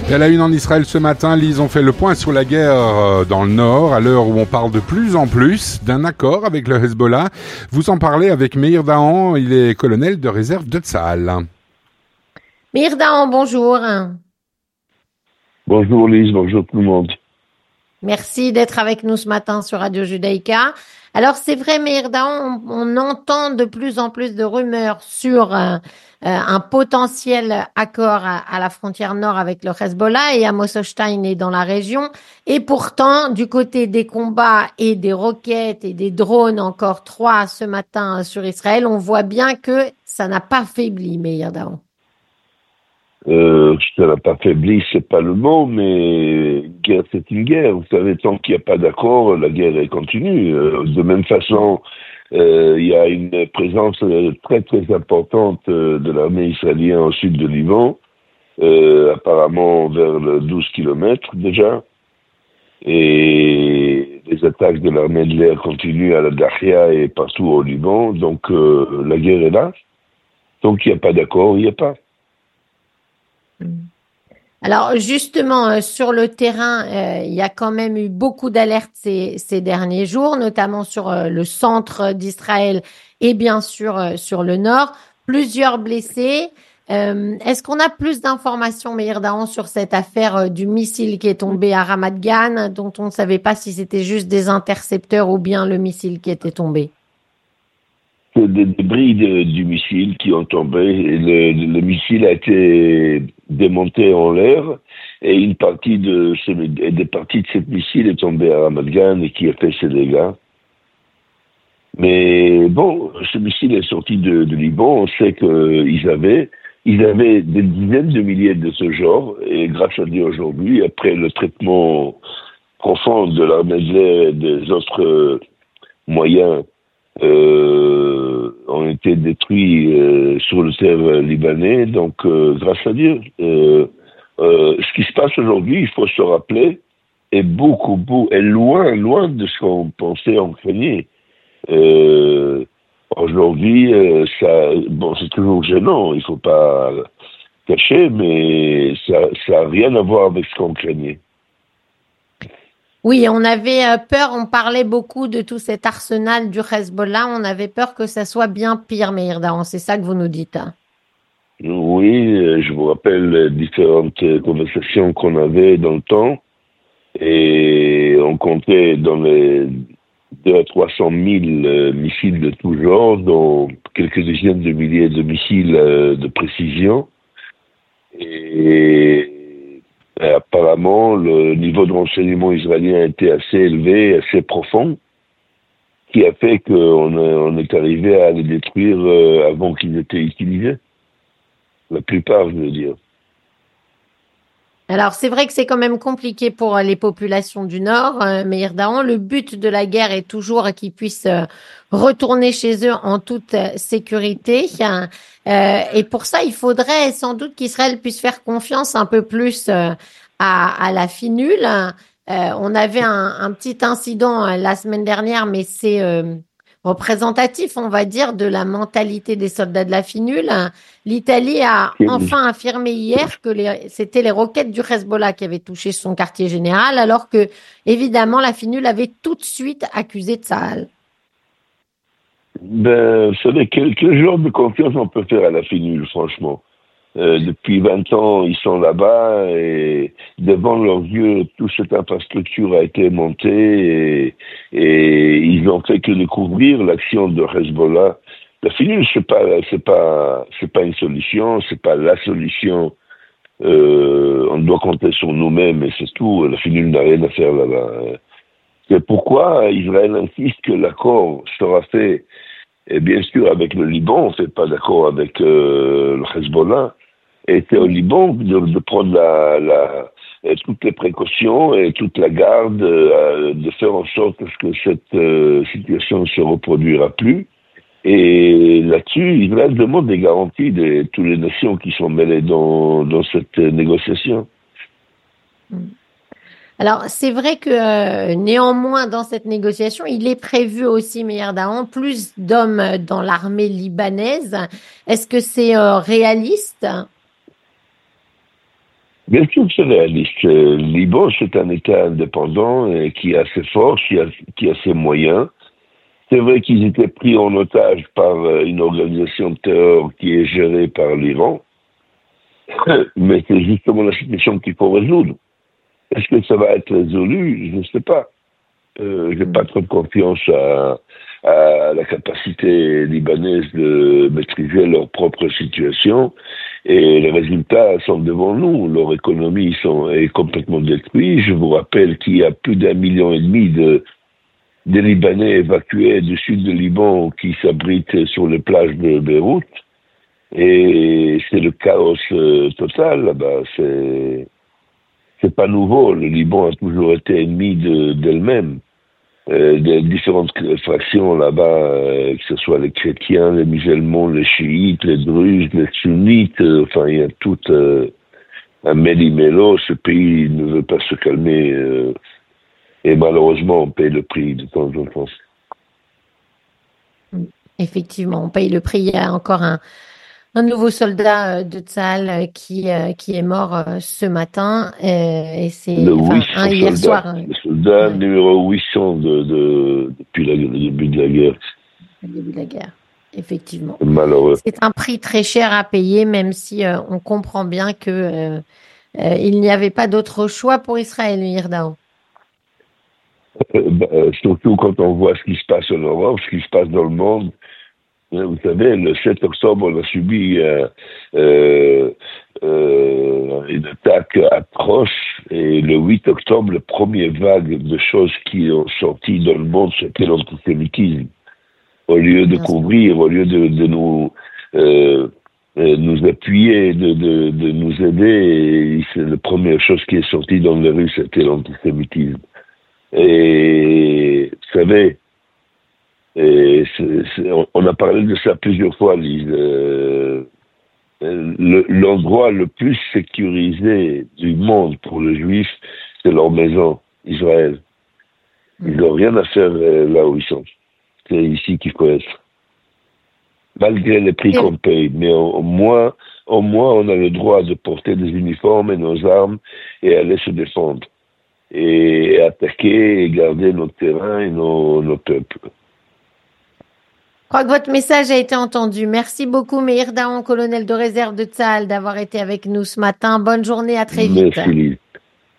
Et à la une en Israël ce matin, Lise, on fait le point sur la guerre dans le Nord, à l'heure où on parle de plus en plus d'un accord avec le Hezbollah. Vous en parlez avec Meir Dahan, il est colonel de réserve de Tsahal. Meir Dahan, bonjour. Bonjour Lise, bonjour tout le monde. Merci d'être avec nous ce matin sur Radio Judaïka. Alors c'est vrai, Meir Dahan, on entend de plus en plus de rumeurs sur un potentiel accord à la frontière nord avec le Hezbollah et Amos Hochstein est dans la région. Et pourtant, du côté des combats et des roquettes et des drones, encore 3 ce matin sur Israël, on voit bien que ça n'a pas faibli, Meir Dahan. Ça n'a pas faibli, c'est pas le mot, mais guerre c'est une guerre. Vous savez, tant qu'il n'y a pas d'accord, la guerre elle continue. De même façon, il y a une présence très très importante de l'armée israélienne au sud de Liban, apparemment vers le 12 kilomètres déjà. Et les attaques de l'armée de l'air continuent à la Dahia et partout au Liban. Donc la guerre est là. Tant qu'il n'y a pas d'accord, il n'y a pas. Alors justement, sur le terrain, il y a quand même eu beaucoup d'alertes ces derniers jours, notamment sur le centre d'Israël et bien sûr sur le nord. Plusieurs blessés. Est-ce qu'on a plus d'informations, Meir Dahan, sur cette affaire du missile qui est tombé à Ramat Gan, dont on ne savait pas si c'était juste des intercepteurs ou bien le missile qui était tombé? C'est des débris du missile qui ont tombé. Et le missile a été démonté en l'air et une partie des parties de ce missile est tombée à Ramat Gan et qui a fait ses dégâts. Mais bon, ce missile est sorti de Liban. On sait qu'ils avaient des dizaines de milliers de ce genre et grâce à Dieu aujourd'hui, après le traitement profond de l'armée de l'air et des autres moyens ont été détruits sur le terre libanais, donc grâce à Dieu. Ce qui se passe aujourd'hui, il faut se rappeler, est est loin de ce qu'on pensait, on craignait. Aujourd'hui, c'est toujours gênant, il faut pas cacher, mais ça a rien à voir avec ce qu'on craignait. Oui, on avait peur, on parlait beaucoup de tout cet arsenal du Hezbollah, on avait peur que ça soit bien pire, Meir Dahan, c'est ça que vous nous dites. Hein. Oui, je vous rappelle les différentes conversations qu'on avait dans le temps, et on comptait dans les 200 à 300 000 missiles de tout genre, dont quelques dizaines de milliers de missiles de précision, et apparemment, le niveau de renseignement israélien était assez élevé, assez profond, qui a fait qu'on est arrivé à les détruire avant qu'ils étaient utilisés. La plupart, je veux dire. Alors, c'est vrai que c'est quand même compliqué pour les populations du Nord, Meir Dahan. Le but de la guerre est toujours qu'ils puissent retourner chez eux en toute sécurité. Et pour ça, il faudrait sans doute qu'Israël puisse faire confiance un peu plus à la finule. On avait un petit incident la semaine dernière, mais c'est représentatif, on va dire, de la mentalité des soldats de la finule. L'Italie a enfin affirmé hier que c'était les roquettes du Hezbollah qui avaient touché son quartier général, alors que, évidemment, la finule avait tout de suite accusé Tsahal. Vous savez, quel genre de confiance on peut faire à la finule, franchement? Depuis 20 ans, ils sont là-bas et devant leurs yeux, toute cette infrastructure a été montée et ils n'ont fait que découvrir l'action de Hezbollah. La finule, c'est pas une solution, c'est pas la solution. On doit compter sur nous-mêmes et c'est tout. La finule n'a rien à faire là-bas. C'est pourquoi Israël insiste que l'accord sera fait, et bien sûr avec le Liban, on ne fait pas d'accord avec le Hezbollah. Et c'est au Liban de prendre toutes les précautions et toute la garde, de faire en sorte que cette situation ne se reproduira plus. Et là-dessus, Israël demande des garanties de toutes les nations qui sont mêlées dans cette négociation. Alors, c'est vrai que néanmoins, dans cette négociation, il est prévu aussi, Meir Dahan, plus d'hommes dans l'armée libanaise. Est-ce que c'est réaliste? Bien sûr que c'est réaliste. Le Liban, c'est un État indépendant qui a ses forces, qui a ses moyens. C'est vrai qu'ils étaient pris en otage par une organisation de terreur qui est gérée par l'Iran, mais c'est justement la situation qu'il faut résoudre. Est-ce que ça va être résolu? Je ne sais pas. J'ai pas trop de confiance à la capacité libanaise de maîtriser leur propre situation. Et les résultats sont devant nous. Leur économie est complètement détruite. Je vous rappelle qu'il y a plus d'1,5 million de Libanais évacués du sud du Liban qui s'abritent sur les plages de Beyrouth. Et c'est le chaos total là-bas. C'est pas nouveau. Le Liban a toujours été ennemi d'elle-même. Des différentes fractions là-bas, que ce soit les chrétiens, les musulmans, les chiites, les druzes, les sunnites, enfin il y a tout un méli-mélo. Ce pays ne veut pas se calmer et malheureusement on paye le prix de temps en temps. Effectivement, on paye le prix. Il y a encore un nouveau soldat de Tsahal qui est mort ce matin. Et c'est Le un 800 hier soldats, soir. le soldat Ouais, numéro 800 depuis le début de la guerre. au début de la guerre. Effectivement. C'est malheureux. C'est un prix très cher à payer, même si on comprend bien que il n'y avait pas d'autre choix pour Israël, Yirdaou. Surtout quand on voit ce qui se passe en Europe, ce qui se passe dans le monde. Vous savez, le 7 octobre, on a subi une attaque atroce. Et le 8 octobre, la première vague de choses qui ont sorti dans le monde, c'était l'antisémitisme. Au lieu de Bien sûr. couvrir, au lieu de nous appuyer, de nous aider, et c'est la première chose qui est sortie dans les rues, c'était l'antisémitisme. Et vous savez, on a parlé de ça plusieurs fois, Lise. L'endroit le plus sécurisé du monde pour les Juifs, c'est leur maison, Israël. Ils n'ont rien à faire là où ils sont. C'est ici qu'il faut être. Malgré les prix qu'on paye. Mais au moins, on a le droit de porter des uniformes et nos armes et aller se défendre. Et attaquer et garder notre terrain et nos peuples. Je crois que votre message a été entendu. Merci beaucoup, Meir Daon, colonel de réserve de Tsahal, d'avoir été avec nous ce matin. Bonne journée, à très vite. Merci, Lise.